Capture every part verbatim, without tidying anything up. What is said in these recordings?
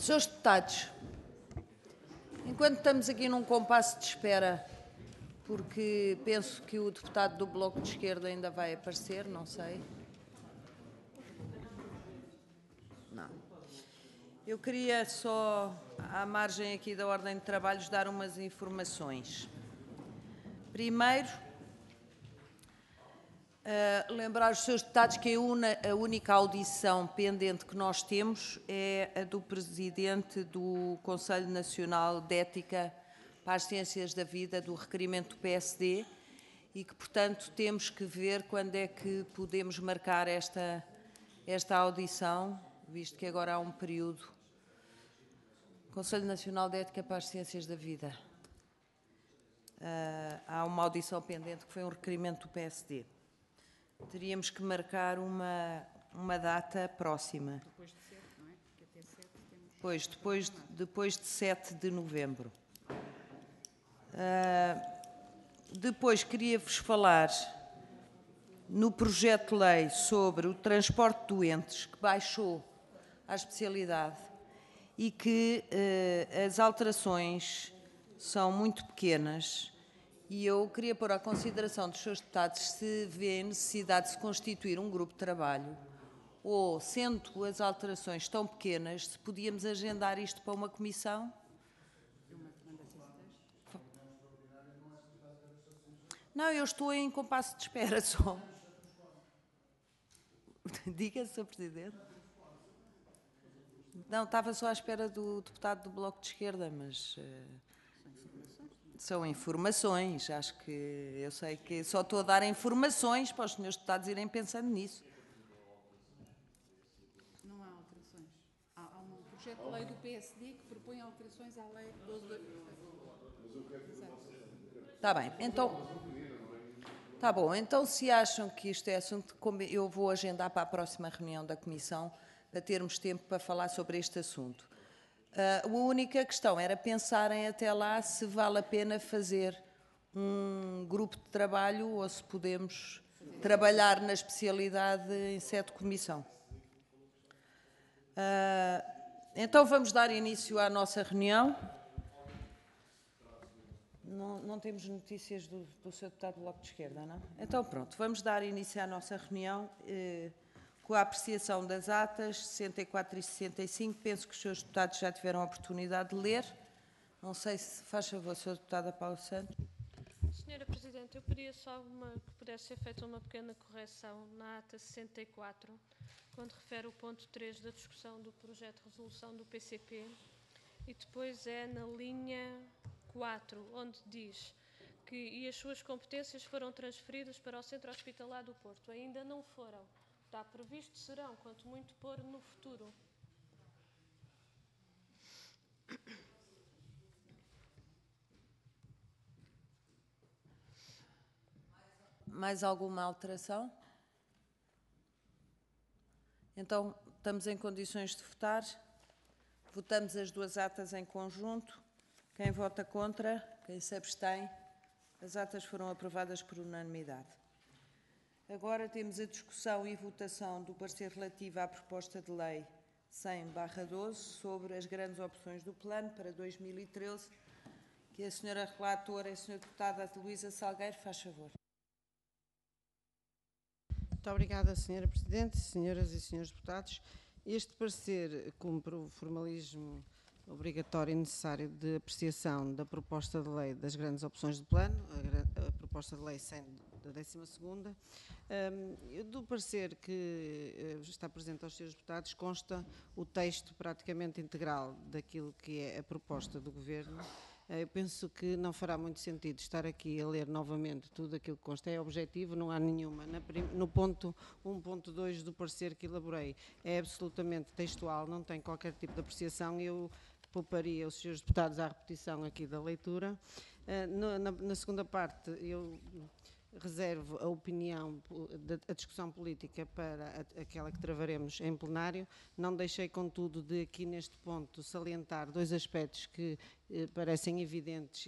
Senhores deputados, enquanto estamos aqui num compasso de espera, porque penso que o deputado do Bloco de Esquerda ainda vai aparecer, não sei. Não. Eu queria só, à margem aqui da ordem de trabalhos, dar umas informações. Primeiro, uh, lembrar os senhores deputados que a, una, a única audição pendente que nós temos é a do Presidente do Conselho Nacional de Ética para as Ciências da Vida, do requerimento do P S D, e que, portanto, temos que ver quando é que podemos marcar esta, esta audição, visto que agora há um período. Conselho Nacional de Ética para as Ciências da Vida. Uh, há uma audição pendente que foi um requerimento do P S D. Teríamos que marcar uma, uma data próxima. Depois de sete, não é? Porque até sete temos... Pois, depois, depois de sete de novembro. Uh, depois queria-vos falar no projeto de lei sobre o transporte de doentes, que baixou à especialidade e que uh, as alterações são muito pequenas, e eu queria pôr à consideração dos senhores deputados se vê necessidade de se constituir um grupo de trabalho, ou, sendo as alterações tão pequenas, se podíamos agendar isto para uma comissão. Não, eu estou em compasso de espera só. Diga, senhor Presidente. Não, estava só à espera do deputado do Bloco de Esquerda, mas... Uh, são informações, acho que eu sei que só estou a dar informações para os senhores deputados irem pensando nisso. Não há alterações. Há, há um projeto de lei do P S D que propõe alterações à lei doze de... Está bem, então... Está bom, então se acham que isto é assunto, eu vou agendar para a próxima reunião da Comissão para termos tempo para falar sobre este assunto. Uh, a única questão era pensarem até lá se vale a pena fazer um grupo de trabalho ou se podemos trabalhar na especialidade em sede de comissão. Uh, então vamos dar início à nossa reunião. Não, não temos notícias do, do seu deputado do Bloco de Esquerda, não? Então pronto, vamos dar início à nossa reunião. Uh, Com a apreciação das atas sessenta e quatro e sessenta e cinco, penso que os senhores deputados já tiveram a oportunidade de ler. Não sei se faz favor, senhora deputada Paula Santos. Senhora Presidente, eu pedia só uma, que pudesse ser feita uma pequena correção na ata sessenta e quatro, quando refere o ponto três da discussão do projeto de resolução do P C P, e depois é na linha quatro, onde diz que e as suas competências foram transferidas para o Centro Hospitalar do Porto. Ainda não foram. Está previsto, serão, quanto muito pôr no futuro. Mais alguma alteração? Então, estamos em condições de votar. Votamos as duas atas em conjunto. Quem vota contra? Quem se abstém? As atas foram aprovadas por unanimidade. Agora temos a discussão e votação do parecer relativo à proposta de lei cem barra doze sobre as grandes opções do plano para dois mil e treze, que a senhora relatora e a senhora deputada Luísa Salgueiro faz favor. Muito obrigada, senhora Presidente, senhoras e senhores deputados. Este parecer cumpre o formalismo obrigatório e necessário de apreciação da proposta de lei das grandes opções do plano, a, a proposta de lei cem da décima segunda. Um, do parecer que uh, está presente aos senhores deputados consta o texto praticamente integral daquilo que é a proposta do Governo. Uh, eu penso que não fará muito sentido estar aqui a ler novamente tudo aquilo que consta. É objetivo, não há nenhuma. Na prim, no ponto um ponto dois do parecer que elaborei é absolutamente textual, não tem qualquer tipo de apreciação. Eu pouparia os senhores deputados à repetição aqui da leitura. Uh, no, na, na segunda parte, eu reservo a opinião, a discussão política para aquela que travaremos em plenário. Não deixei, contudo, de aqui neste ponto salientar dois aspectos que eh, parecem evidentes e que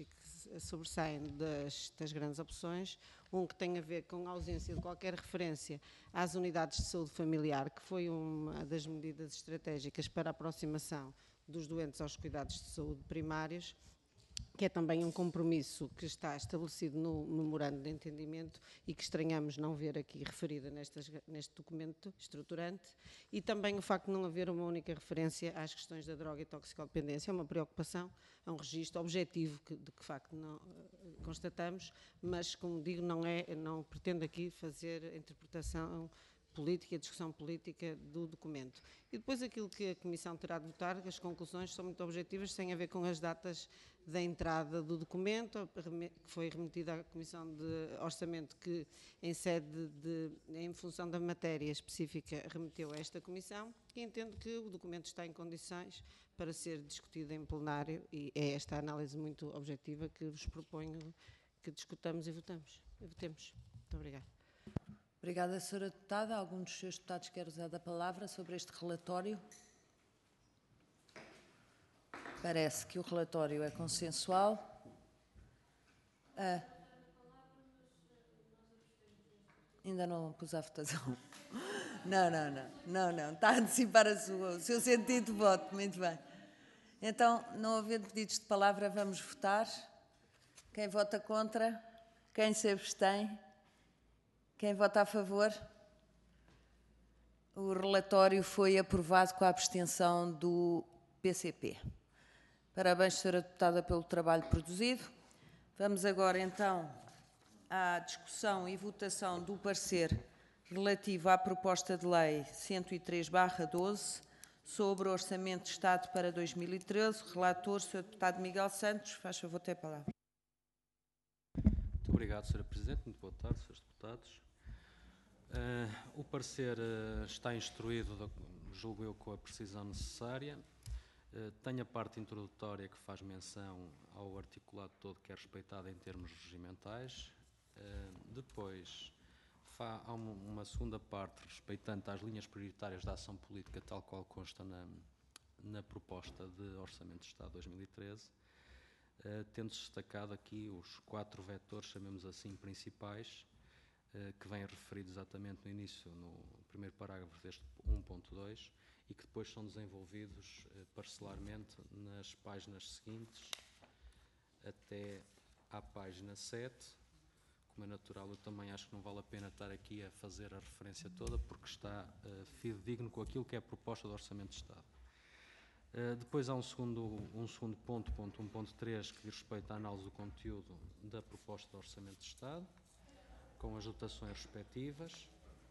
sobressaem das, das grandes opções. Um que tem a ver com a ausência de qualquer referência às unidades de saúde familiar, que foi uma das medidas estratégicas para a aproximação dos doentes aos cuidados de saúde primários, que é também um compromisso que está estabelecido no memorando de entendimento e que estranhamos não ver aqui referida nestas, neste documento estruturante, e também o facto de não haver uma única referência às questões da droga e toxicodependência. É uma preocupação, é um registro objetivo que, de que facto não uh, constatamos, mas, como digo, não, é, não pretendo aqui fazer a interpretação política, a discussão política do documento. E depois aquilo que a Comissão terá de votar, as conclusões são muito objetivas, têm a ver com as datas da entrada do documento, que foi remetida à Comissão de Orçamento, que em sede de, em função da matéria específica, remeteu a esta Comissão, e entendo que o documento está em condições para ser discutido em plenário, e é esta a análise muito objetiva que vos proponho que discutamos e votamos. E votemos. Muito obrigada. Obrigada, senhora Deputada. Algum dos senhores deputados quer usar a palavra sobre este relatório? Parece que o relatório é consensual. Ah, ainda não pus à votação. Não, não, não, não, não. Está a antecipar a sua, o seu sentido de voto. Muito bem. Então, não havendo pedidos de palavra, vamos votar. Quem vota contra? Quem se abstém? Quem vota a favor? O relatório foi aprovado com a abstenção do P C P. Parabéns, senhora Deputada, pelo trabalho produzido. Vamos agora, então, à discussão e votação do parecer relativo à proposta de lei cento e três barra doze sobre o Orçamento de Estado para dois mil e treze. Relator, senhor Deputado Miguel Santos. Faz favor, tem a palavra. Muito obrigado, senhora Presidente. Muito boa tarde, senhores deputados. Uh, o parecer uh, está instruído, julgo eu, com a precisão necessária. Uh, tem a parte introdutória que faz menção ao articulado todo que é respeitado em termos regimentais. Uh, depois fa há uma, uma segunda parte respeitante às linhas prioritárias da ação política, tal qual consta na, na proposta de Orçamento de Estado dois mil e treze, uh, tendo-se destacado aqui os quatro vetores, chamemos assim, principais, que vêm referidos exatamente no início, no primeiro parágrafo deste um ponto dois, e que depois são desenvolvidos parcelarmente nas páginas seguintes até à página sete. Como é natural, eu também acho que não vale a pena estar aqui a fazer a referência toda, porque está uh, fidedigno com aquilo que é a proposta do Orçamento de Estado. Uh, depois há um segundo, um segundo ponto, ponto um ponto três, que diz respeito à análise do conteúdo da proposta do Orçamento de Estado, com as dotações respectivas,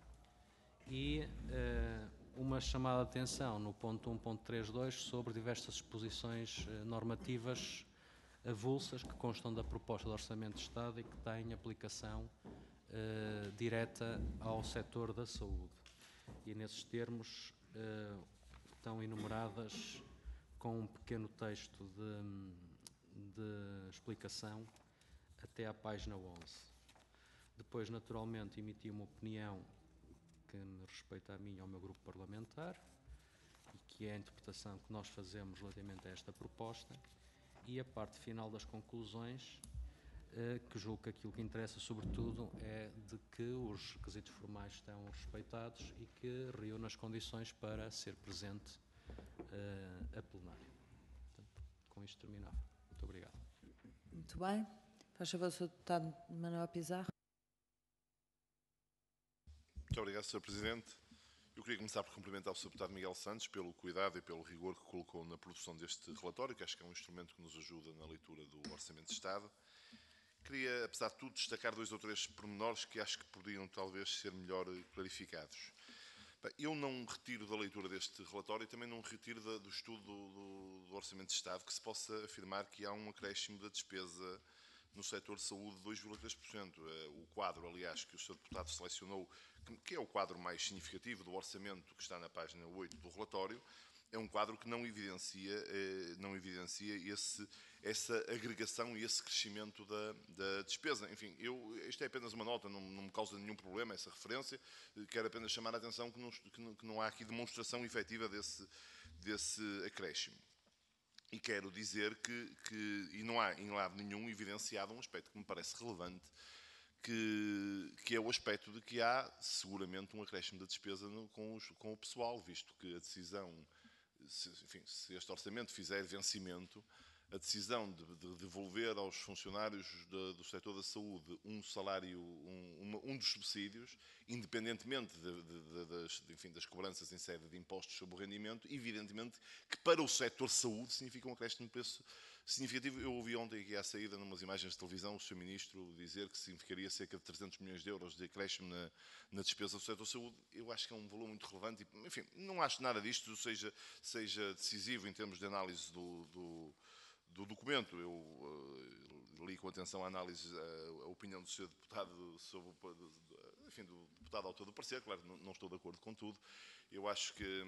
e uh, uma chamada de atenção no ponto um ponto três ponto dois sobre diversas disposições uh, normativas avulsas que constam da proposta de Orçamento de Estado e que têm aplicação uh, direta ao setor da saúde. E nesses termos uh, estão enumeradas com um pequeno texto de, de explicação até à página onze. Depois, naturalmente, emiti uma opinião que me respeita a mim e ao meu grupo parlamentar, e que é a interpretação que nós fazemos relativamente a esta proposta, e a parte final das conclusões, eh, que julgo que aquilo que interessa, sobretudo, é de que os requisitos formais estão respeitados e que reúne as condições para ser presente eh, a plenário. Portanto, com isto terminava. Muito obrigado. Muito bem. Faz favor, senhor Deputado Manuel Pizarro. Muito obrigado, senhor Presidente. Eu queria começar por cumprimentar o senhor Deputado Miguel Santos pelo cuidado e pelo rigor que colocou na produção deste relatório, que acho que é um instrumento que nos ajuda na leitura do Orçamento de Estado. Queria, apesar de tudo, destacar dois ou três pormenores que acho que poderiam talvez ser melhor clarificados. Bem, eu não retiro da leitura deste relatório e também não retiro da, do estudo do, do, do Orçamento de Estado que se possa afirmar que há um acréscimo da despesa no setor de saúde de dois vírgula três por cento. O quadro, aliás, que o senhor Deputado selecionou, que é o quadro mais significativo do orçamento que está na página oito do relatório, é um quadro que não evidencia, não evidencia esse, essa agregação e esse crescimento da, da despesa. Enfim, eu, isto é apenas uma nota, não, não me causa nenhum problema essa referência, quero apenas chamar a atenção que não, que não, que não há aqui demonstração efetiva desse, desse acréscimo. E quero dizer que, que, e não há em lado nenhum evidenciado um aspecto que me parece relevante, que, que é o aspecto de que há seguramente um acréscimo da despesa no, com, os, com o pessoal, visto que a decisão, se, enfim, se este orçamento fizer vencimento, a decisão de, de devolver aos funcionários de, do setor da saúde um salário, um, uma, um dos subsídios, independentemente de, de, de, das, de, enfim, das cobranças em sede de impostos sobre o rendimento, evidentemente que para o setor saúde significa um acréscimo de preço significativo. Eu ouvi ontem aqui à saída, numas imagens de televisão, o senhor Ministro dizer que significaria cerca de trezentos milhões de euros de acréscimo na, na despesa do setor saúde. Eu acho que é um valor muito relevante e, enfim, não acho nada disto seja, seja decisivo em termos de análise do, do do documento. Eu uh, li com atenção a análise, uh, a opinião do senhor Deputado sobre, enfim, do Deputado autor do parecer, claro, não, não estou de acordo com tudo. Eu acho que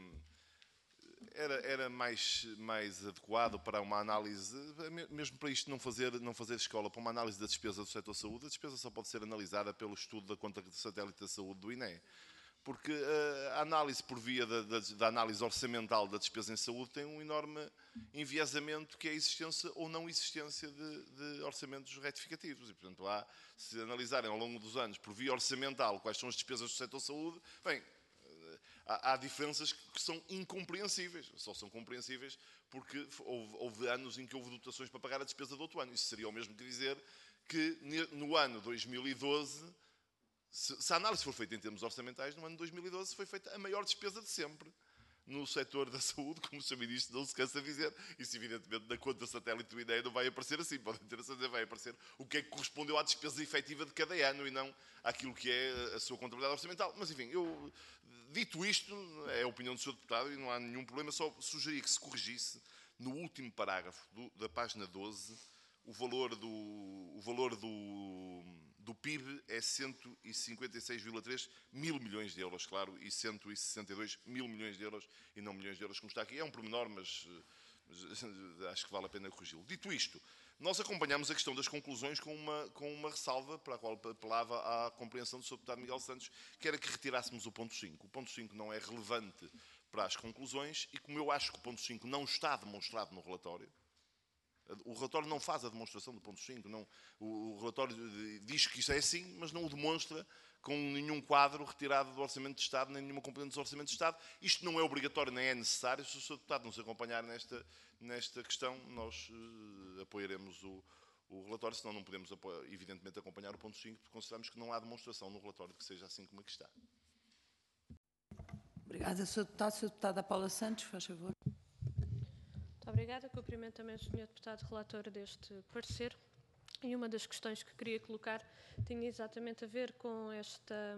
era, era mais, mais adequado para uma análise, mesmo para isto não fazer, não fazer escola, para uma análise da despesa do setor saúde, a despesa só pode ser analisada pelo estudo da conta de satélite da saúde do I N E. Porque a análise por via da, da, da análise orçamental da despesa em saúde tem um enorme enviesamento, que é a existência ou não existência de, de orçamentos retificativos. E, portanto, há, se analisarem ao longo dos anos por via orçamental quais são as despesas do setor saúde, bem, há, há diferenças que são incompreensíveis. Só são compreensíveis porque houve, houve anos em que houve dotações para pagar a despesa do outro ano. Isso seria o mesmo que dizer que no ano dois mil e doze... Se, se a análise for feita em termos orçamentais, no ano de dois mil e doze foi feita a maior despesa de sempre no setor da saúde, como o senhor Ministro não se cansa de dizer. Isso, evidentemente, na conta satélite do I N E não vai aparecer assim. Pode ter a certeza, vai aparecer o que é que correspondeu à despesa efetiva de cada ano e não àquilo que é a sua contabilidade orçamental. Mas, enfim, eu, dito isto, é a opinião do senhor Deputado e não há nenhum problema, só sugeria que se corrigisse no último parágrafo do, da página doze o valor do... O valor do do P I B é cento e cinquenta e seis vírgula três mil milhões de euros, claro, e cento e sessenta e dois mil milhões de euros, e não milhões de euros como está aqui. É um pormenor, mas, mas acho que vale a pena corrigi-lo. Dito isto, nós acompanhamos a questão das conclusões com uma, com uma ressalva, para a qual apelava à compreensão do senhor Deputado Miguel Santos, que era que retirássemos o ponto cinco. O ponto cinco não é relevante para as conclusões, e como eu acho que o ponto cinco não está demonstrado no relatório, o relatório não faz a demonstração do ponto cinco. Não, o, o relatório diz que isso é assim, mas não o demonstra com nenhum quadro retirado do Orçamento de Estado, nem nenhuma componente do Orçamento de Estado. Isto não é obrigatório, nem é necessário. Se o senhor Deputado nos acompanhar nesta, nesta questão, nós uh, apoiaremos o, o relatório, senão não podemos, evidentemente, acompanhar o ponto cinco, porque consideramos que não há demonstração no relatório de que seja assim como aqui está. Obrigada, senhor Deputado. senhor Deputada Paula Santos, faz favor. Muito obrigada. Cumprimento também o senhor Deputado relator deste parecer. E uma das questões que queria colocar tinha exatamente a ver com, esta,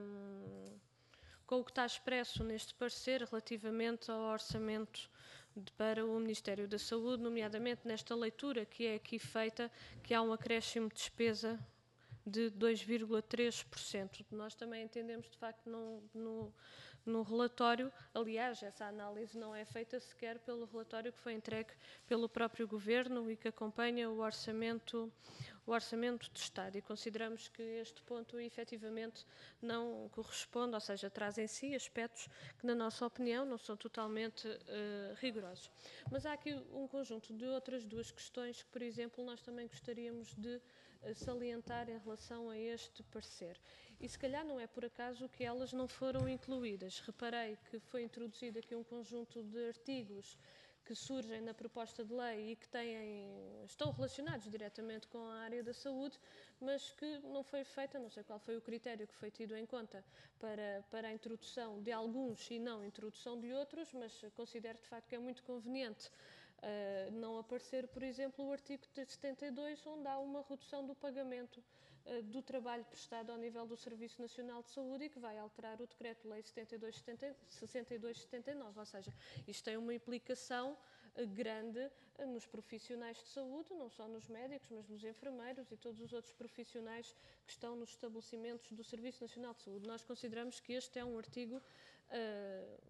com o que está expresso neste parecer relativamente ao orçamento de, para o Ministério da Saúde, nomeadamente nesta leitura que é aqui feita, que há um acréscimo de despesa de dois vírgula três por cento. Nós também entendemos, de facto, no, no, no relatório, aliás, essa análise não é feita sequer pelo relatório que foi entregue pelo próprio Governo e que acompanha o orçamento, o orçamento de Estado, e consideramos que este ponto efetivamente não corresponde, ou seja, traz em si aspectos que, na nossa opinião, não são totalmente uh, rigorosos. Mas há aqui um conjunto de outras duas questões que, por exemplo, nós também gostaríamos de salientar em relação a este parecer. E se calhar não é por acaso que elas não foram incluídas. Reparei que foi introduzido aqui um conjunto de artigos que surgem na proposta de lei e que têm, estão relacionados diretamente com a área da saúde, mas que não foi feita, não sei qual foi o critério que foi tido em conta para, para a introdução de alguns e não a introdução de outros, mas considero de facto que é muito conveniente Uh, não aparecer, por exemplo, o artigo setenta e dois, onde há uma redução do pagamento uh, do trabalho prestado ao nível do Serviço Nacional de Saúde e que vai alterar o Decreto-Lei sessenta e dois setenta e nove. Ou seja, isto tem uma implicação uh, grande uh, nos profissionais de saúde, não só nos médicos, mas nos enfermeiros e todos os outros profissionais que estão nos estabelecimentos do Serviço Nacional de Saúde. Nós consideramos que este é um artigo uh,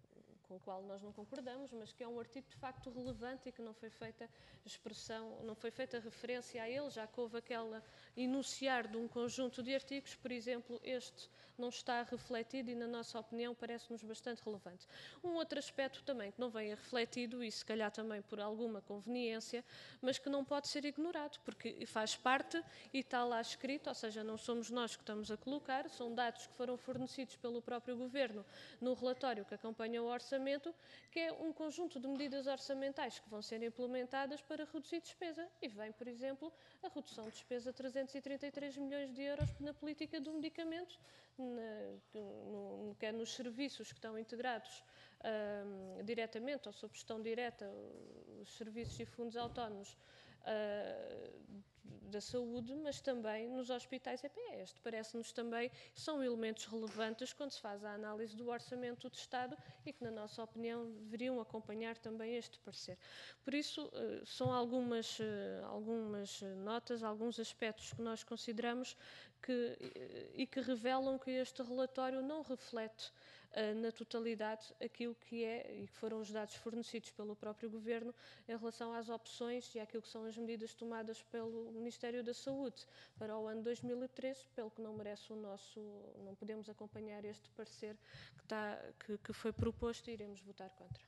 com o qual nós não concordamos, mas que é um artigo de facto relevante e que não foi feita expressão, não foi feita referência a ele, já que houve aquela enunciar de um conjunto de artigos, por exemplo, este não está refletido e, na nossa opinião, parece-nos bastante relevante. Um outro aspecto também que não vem refletido, e se calhar também por alguma conveniência, mas que não pode ser ignorado, porque faz parte e está lá escrito, ou seja, não somos nós que estamos a colocar, são dados que foram fornecidos pelo próprio Governo no relatório que acompanha o orçamento, que é um conjunto de medidas orçamentais que vão ser implementadas para reduzir despesa. E vem, por exemplo, a redução de despesa de trezentos e trinta e três milhões de euros na política do medicamento, na, no, quer nos serviços que estão integrados uh, diretamente ou sob gestão direta, os serviços e fundos autónomos uh, da saúde, mas também nos hospitais E P E. Este parece-nos também, são elementos relevantes quando se faz a análise do orçamento de Estado e que, na nossa opinião, deveriam acompanhar também este parecer. Por isso, são algumas, algumas notas, alguns aspectos que nós consideramos que, e que revelam que este relatório não reflete na totalidade aquilo que é e que foram os dados fornecidos pelo próprio Governo em relação às opções e àquilo que são as medidas tomadas pelo Ministério da Saúde para o ano dois mil e treze, pelo que não merece o nosso, não podemos acompanhar este parecer que, está, que, que foi proposto e iremos votar contra.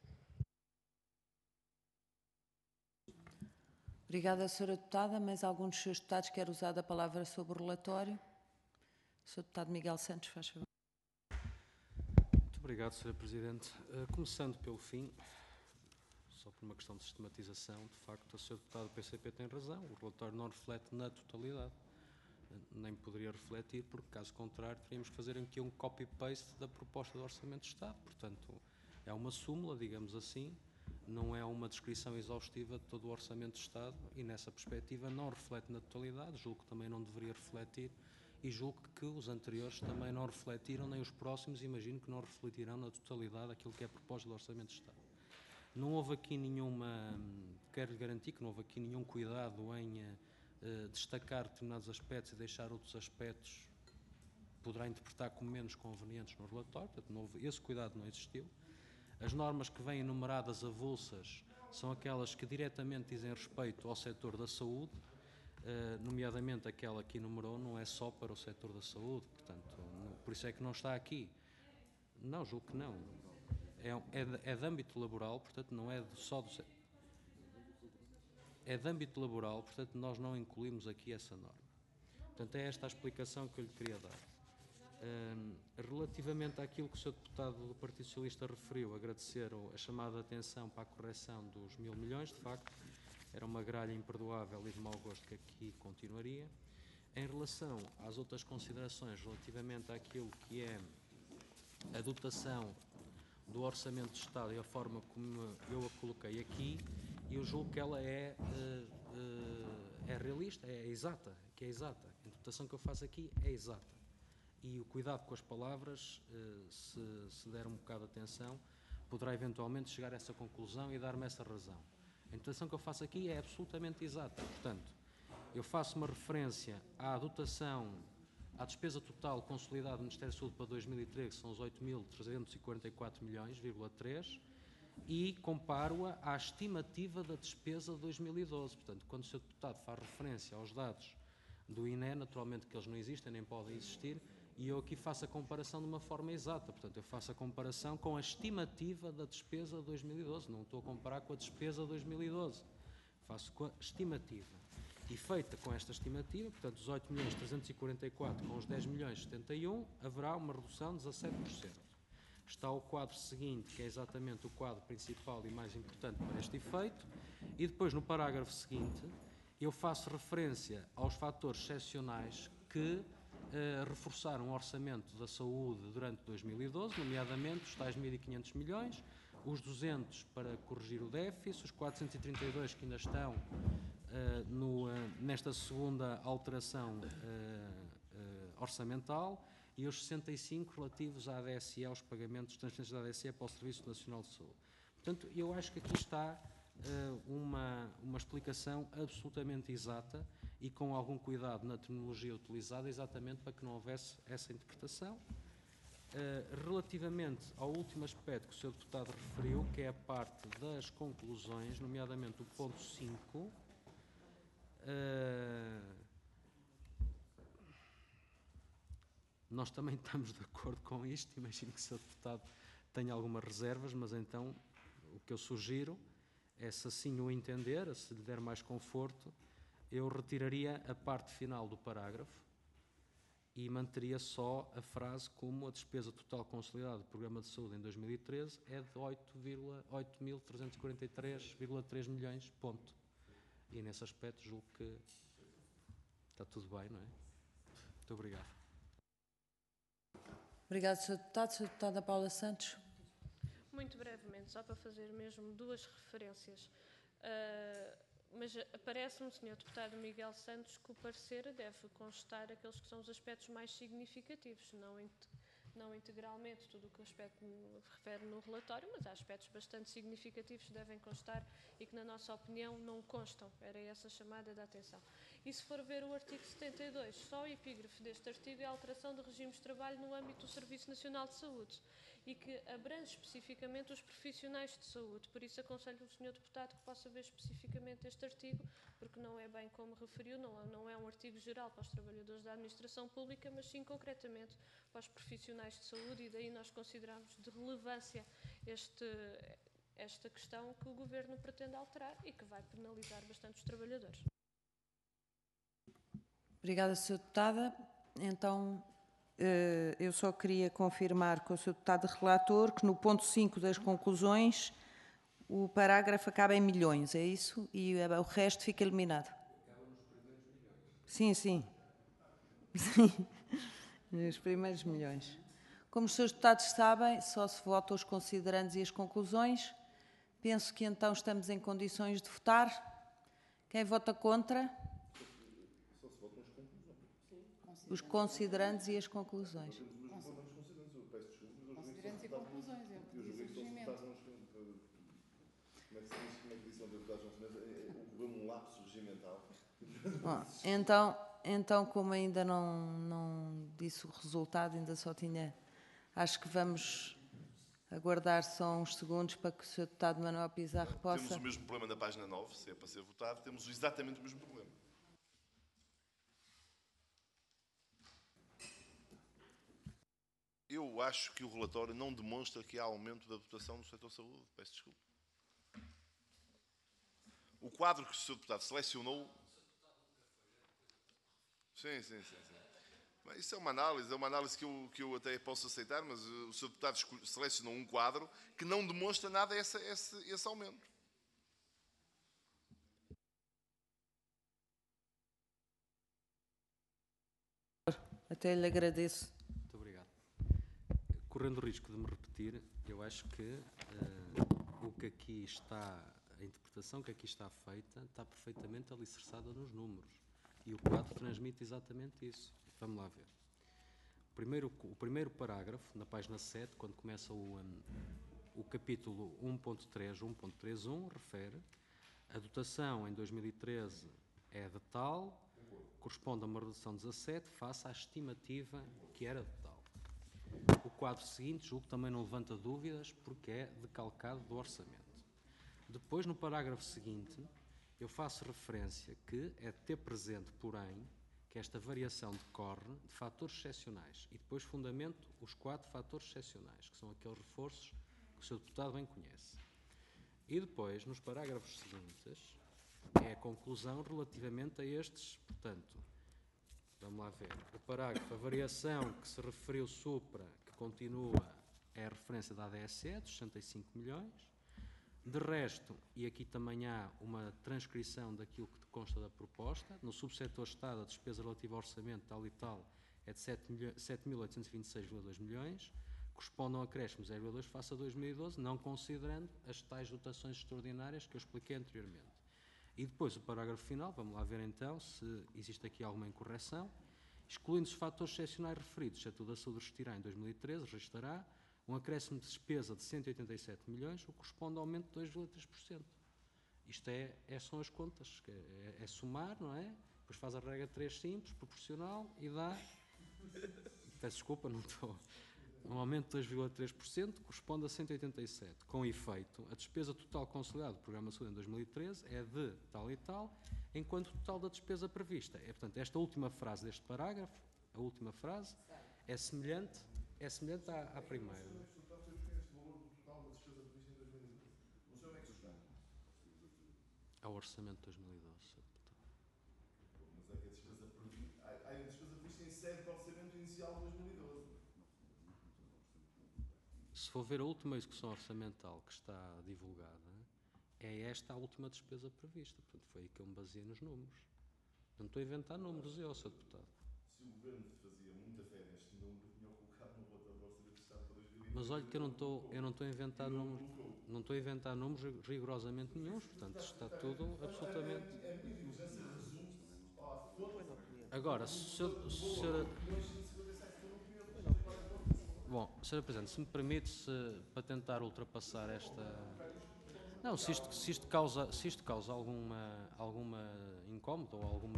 Obrigada, senhora Deputada. Mais algum dos seus deputados quer usar a palavra sobre o relatório? senhor Deputado Miguel Santos, faz favor. Muito obrigado, senhora Presidente. Uh, começando pelo fim, só por uma questão de sistematização, de facto, a senhora Deputada do P C P tem razão, o relatório não reflete na totalidade, nem poderia refletir, porque, caso contrário, teríamos que fazer aqui um copy-paste da proposta do Orçamento de Estado. Portanto, é uma súmula, digamos assim, não é uma descrição exaustiva de todo o Orçamento de Estado e, nessa perspectiva, não reflete na totalidade, julgo que também não deveria refletir e julgo que os anteriores também não refletiram, nem os próximos, imagino que não refletirão na totalidade aquilo que é a proposta do Orçamento de Estado. Não houve aqui nenhuma, quero-lhe garantir que não houve aqui nenhum cuidado em uh, destacar determinados aspectos e deixar outros aspectos, poderá interpretar como menos convenientes no relatório, portanto, não houve, esse cuidado não existiu. As normas que vêm enumeradas avulsas são aquelas que diretamente dizem respeito ao setor da saúde, Uh, nomeadamente aquela que enumerou, não é só para o setor da saúde, portanto, não, por isso é que não está aqui. Não, julgo que não. É, é, de, é de âmbito laboral, portanto, não é de, só do setor. É de âmbito laboral, portanto, nós não incluímos aqui essa norma. Portanto, é esta a explicação que eu lhe queria dar. Uh, relativamente àquilo que o senhor Deputado do Partido Socialista referiu, agradecer a chamada de atenção para a correção dos mil milhões, de facto, era uma gralha imperdoável e de mau gosto que aqui continuaria. Em relação às outras considerações relativamente àquilo que é a dotação do Orçamento de Estado e a forma como eu a coloquei aqui, eu julgo que ela é, uh, uh, é realista, é exata, que é exata. A interpretação que eu faço aqui é exata. E o cuidado com as palavras, uh, se, se der um bocado de atenção, poderá eventualmente chegar a essa conclusão e dar-me essa razão. A interpretação que eu faço aqui é absolutamente exata. Portanto, eu faço uma referência à dotação, à despesa total consolidada do Ministério da Saúde para dois mil e treze, que são os oito mil trezentos e quarenta e quatro milhões, vírgula três, e comparo-a à estimativa da despesa de dois mil e doze. Portanto, quando o senhor Deputado faz referência aos dados do I N E, naturalmente que eles não existem, nem podem existir, e eu aqui faço a comparação de uma forma exata. Portanto, eu faço a comparação com a estimativa da despesa de dois mil e doze. Não estou a comparar com a despesa de dois mil e doze. Faço com a estimativa. E feita com esta estimativa, portanto, os oito milhões trezentos e quarenta e quatro com os dez milhões setenta e um, haverá uma redução de dezassete por cento. Está o quadro seguinte, que é exatamente o quadro principal e mais importante para este efeito. E depois, no parágrafo seguinte, eu faço referência aos fatores excepcionais que Uh, reforçaram o orçamento da saúde durante dois mil e doze, nomeadamente os tais mil e quinhentos milhões, os duzentos para corrigir o déficit, os quatrocentos e trinta e dois que ainda estão uh, no, uh, nesta segunda alteração uh, uh, orçamental e os sessenta e cinco relativos à A D S E, aos pagamentos de transferências da A D S E para o Serviço Nacional de Saúde. Portanto, eu acho que aqui está uh, uma, uma explicação absolutamente exata e com algum cuidado na terminologia utilizada, exatamente para que não houvesse essa interpretação. Uh, relativamente ao último aspecto que o senhor Deputado referiu, que é a parte das conclusões, nomeadamente o ponto cinco, uh, nós também estamos de acordo com isto. Imagino que o senhor Deputado tenha algumas reservas, mas então o que eu sugiro é, se assim o entender, se lhe der mais conforto, eu retiraria a parte final do parágrafo e manteria só a frase como a despesa total consolidada do Programa de Saúde em dois mil e treze é de oito mil trezentos e quarenta e três vírgula três milhões, ponto. E nesse aspecto julgo que está tudo bem, não é? Muito obrigado. Obrigado, senhor Deputado. senhora Deputada Paula Santos. Muito brevemente, só para fazer mesmo duas referências. Uh, mas parece-me, senhor Deputado Miguel Santos, que o parecer deve constar aqueles que são os aspectos mais significativos, não, int não integralmente tudo o que o aspecto refere no relatório, mas há aspectos bastante significativos que devem constar e que, na nossa opinião, não constam. Era essa a chamada de atenção. E se for ver o artigo setenta e dois, só o epígrafe deste artigo é a alteração de regimes de trabalho no âmbito do Serviço Nacional de Saúde e que abrange especificamente os profissionais de saúde. Por isso aconselho o senhor Deputado que possa ver especificamente este artigo, porque não é bem como referiu, não é, não é um artigo geral para os trabalhadores da administração pública, mas sim concretamente para os profissionais de saúde, e daí nós consideramos de relevância este, esta questão que o Governo pretende alterar e que vai penalizar bastante os trabalhadores. Obrigada, senhora Deputada. Então, eu só queria confirmar com o senhor Deputado Relator que no ponto cinco das conclusões o parágrafo acaba em milhões, é isso? E o resto fica eliminado? Acaba nos primeiros milhões. Sim, sim. Sim, nos primeiros milhões. Como os senhores deputados sabem, só se vota os considerandos e as conclusões. Penso que então estamos em condições de votar. Quem vota contra? Os considerandos e as conclusões. Considerandos e conclusões, é o que diz o regimento. Como é que disse ontem o deputado João Semedo? Ocorreu um lapso regimental. Bom, então, então, como ainda não, não disse o resultado, ainda só tinha... Acho que vamos aguardar só uns segundos para que o senhor Deputado Manuel Pizarro possa... Temos o mesmo problema na página nove, se é para ser votado, temos exatamente o mesmo problema. Eu acho que o relatório não demonstra que há aumento da dotação no setor saúde. Peço desculpa. O quadro que o senhor Deputado selecionou... Sim, sim, sim. sim. Mas isso é uma análise, é uma análise que eu, que eu até posso aceitar, mas o senhor Deputado selecionou um quadro que não demonstra nada esse, esse, esse aumento. Até lhe agradeço. Muito obrigado. Correndo o risco de me repetir, eu acho que uh, o que aqui está, a interpretação que aqui está feita, está perfeitamente alicerçada nos números. E o quadro transmite exatamente isso. Vamos lá ver. O primeiro, o primeiro parágrafo, na página sete, quando começa o, um, o capítulo um ponto três, um ponto trinta e um, refere a dotação em dois mil e treze é de tal, corresponde a uma redução de dezassete, face à estimativa que era de tal. O quadro seguinte, julgo que também não levanta dúvidas, porque é decalcado do orçamento. Depois, no parágrafo seguinte, eu faço referência que é de ter presente, porém, que esta variação decorre de fatores excepcionais e depois fundamento os quatro fatores excepcionais, que são aqueles reforços que o senhor Deputado bem conhece. E depois, nos parágrafos seguintes, é a conclusão relativamente a estes, portanto, vamos lá ver, o parágrafo, a variação que se referiu supra, que continua, é a referência da A D S E, dos sessenta e cinco milhões. De resto, e aqui também há uma transcrição daquilo que consta da proposta, no subsetor Estado a despesa relativa ao orçamento tal e tal é de sete mil oitocentos e vinte e seis vírgula dois milhões, correspondem a acréscimos zero vírgula dois face a dois mil e doze, não considerando as tais dotações extraordinárias que eu expliquei anteriormente. E depois o parágrafo final, vamos lá ver então se existe aqui alguma incorreção, excluindo os fatores excepcionais referidos, o setor da saúde resistirá em dois mil e treze, registará um acréscimo de despesa de cento e oitenta e sete milhões, o que corresponde a um aumento de dois vírgula três por cento. Isto é, é, são as contas, é, é somar, não é? Depois faz a regra três simples, proporcional, e dá... Peço desculpa, não estou... Um aumento de dois vírgula três por cento corresponde a cento e oitenta e sete. Com efeito, a despesa total consolidada do Programa de Saúde em dois mil e treze é de tal e tal, enquanto o total da despesa prevista. É, portanto, esta última frase deste parágrafo, a última frase, é semelhante, é semelhante à, à primeira. Ao orçamento de dois mil e doze. Mas é que a despesa prevista, há a despesa prevista em sede de orçamento inicial de dois mil e doze. Se for ver a última execução orçamental que está divulgada, é esta a última despesa prevista. Portanto, foi aí que eu me baseei nos números. Não estou a inventar números, eu, senhor Deputado. Se o Governo fazia muita fé neste número, tinha colocado no relatório do Orçamento de Estado para dois mil e vinte. Mas olha que eu não estou, eu não estou a inventar números, não estou a inventar números rigorosamente nenhuns. Portanto, está tudo absolutamente... Agora, senhor... senhor Bom, senhora Presidente, se me permite, se, para tentar ultrapassar esta... Não, se isto, se isto causa, se isto causa alguma, alguma incómodo ou alguma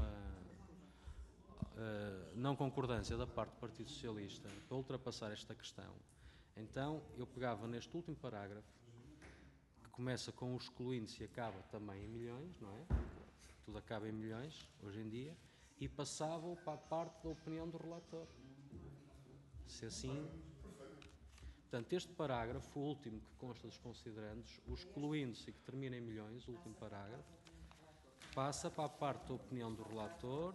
uh, não concordância da parte do Partido Socialista para ultrapassar esta questão, então eu pegava neste último parágrafo, que começa com o excluindo-se e acaba também em milhões, não é? Tudo acaba em milhões, hoje em dia, e passava-o para a parte da opinião do relator. Se assim... Portanto, este parágrafo, o último que consta dos considerandos, o excluindo-se e que termina em milhões, o último parágrafo, passa para a parte da opinião do relator.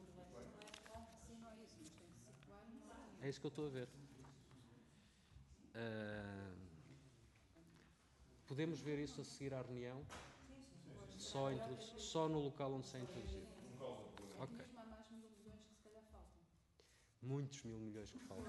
É isso que eu estou a ver. Uh, podemos ver isso a seguir à reunião? Só, só no local onde se é introduzido. Ok. Muitos mil milhões que faltam.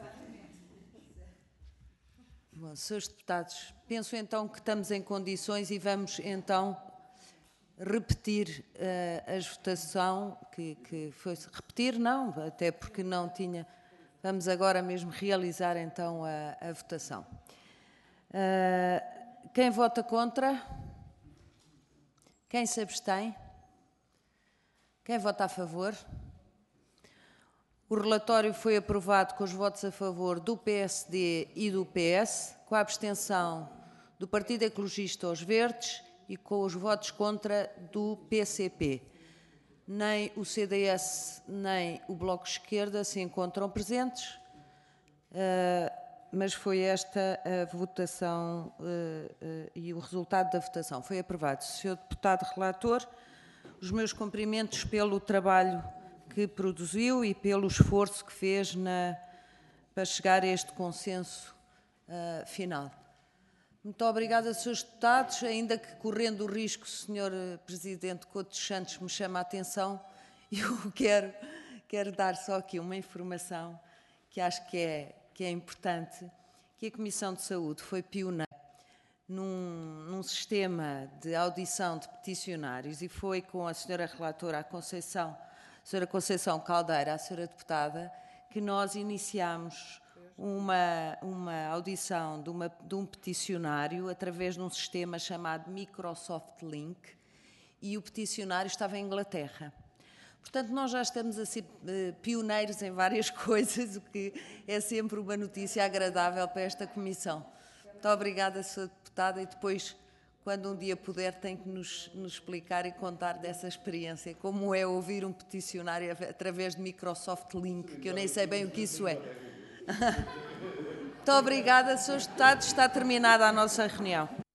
Bom, senhores deputados, penso então que estamos em condições e vamos então repetir uh, a votação, que, que foi repetir não, até porque não tinha, vamos agora mesmo realizar então a, a votação. Uh, quem vota contra? Quem se abstém? Quem vota a favor? O relatório foi aprovado com os votos a favor do P S D e do P S, com a abstenção do Partido Ecologista aos Verdes e com os votos contra do P C P. Nem o C D S nem o Bloco de Esquerda se encontram presentes, mas foi esta a votação e o resultado da votação. Foi aprovado. senhor Deputado Relator, os meus cumprimentos pelo trabalho que produziu e pelo esforço que fez na, para chegar a este consenso uh, final. Muito obrigada, senhores deputados, ainda que correndo o risco, senhor Presidente Couto dos Santos me chama a atenção, eu quero, quero dar só aqui uma informação que acho que é, que é importante, que a Comissão de Saúde foi pioneira num, num sistema de audição de peticionários e foi com a senhora relatora, a Conceição, a senhora Conceição Caldeira, a senhora deputada, que nós iniciámos uma, uma audição de, uma, de um peticionário através de um sistema chamado Microsoft Link e o peticionário estava em Inglaterra. Portanto, nós já estamos a ser pioneiros em várias coisas, o que é sempre uma notícia agradável para esta Comissão. Muito obrigada, senhora deputada, e depois, quando um dia puder, tem que nos, nos explicar e contar dessa experiência, como é ouvir um peticionário através de Microsoft Link, que eu nem sei bem o que isso é. Muito obrigada, senhores deputados. Está terminada a nossa reunião.